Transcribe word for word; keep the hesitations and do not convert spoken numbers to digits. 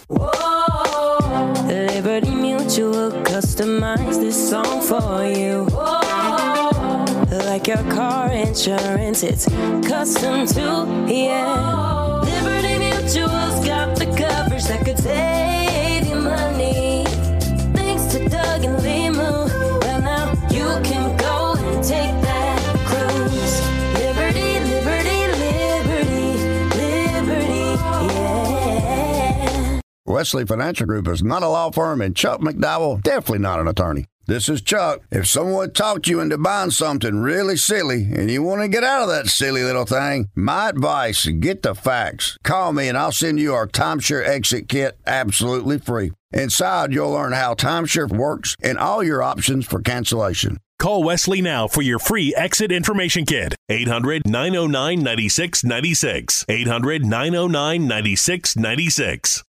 Whoa. Liberty Mutual customize this song for you. Whoa. Like your car insurance, it's custom too, yeah. Liberty Mutual's got the coverage that could save you money. Thanks to Doug and Limu, well now you can go and take that cruise. Liberty, liberty, liberty, liberty, yeah. Wesley Financial Group is not a law firm, and Chuck McDowell, definitely not an attorney. This is Chuck. If someone talked you into buying something really silly and you want to get out of that silly little thing, my advice, get the facts. Call me and I'll send you our timeshare exit kit absolutely free. Inside, you'll learn how timeshare works and all your options for cancellation. Call Wesley now for your free exit information kit. eight hundred, nine oh nine, nine six nine six. eight hundred, nine oh nine, nine six nine six.